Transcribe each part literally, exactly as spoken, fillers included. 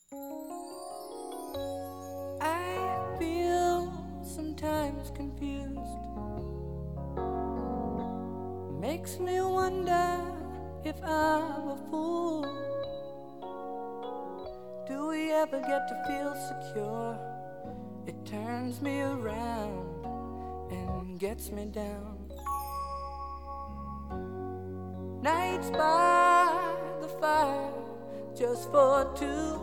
I feel sometimes confused. Makes me wonder if I'm a fool. Do we ever get to feel secure? It turns me around and gets me down. Nights by the fire just for two,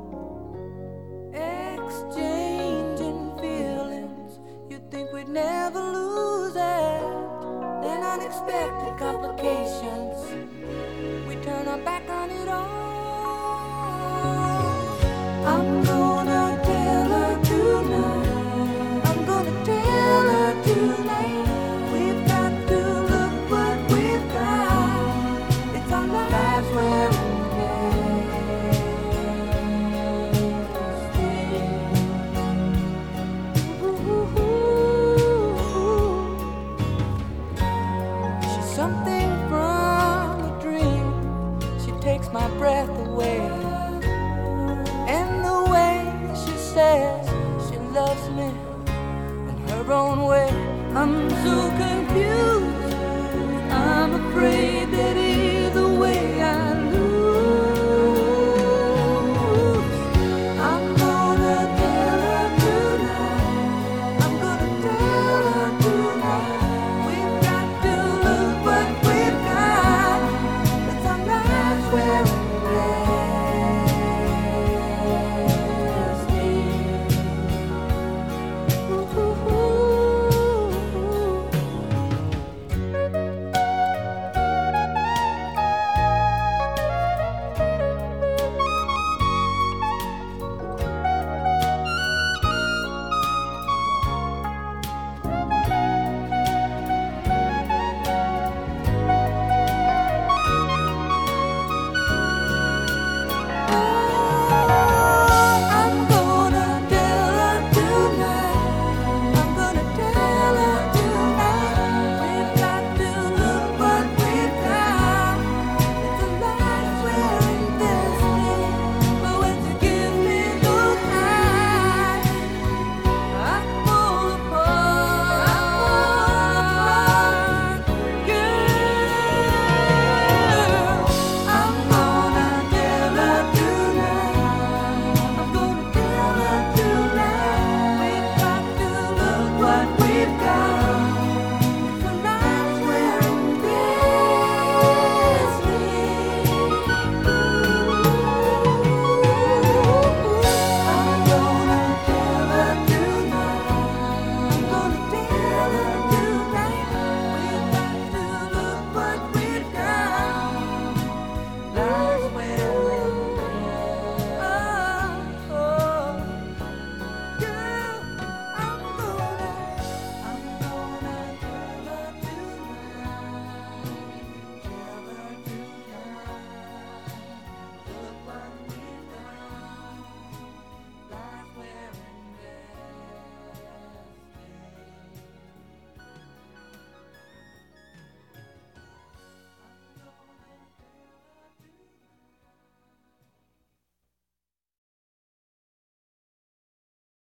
exchanging feelings. You'd think we'd never lose it. Then unexpected complications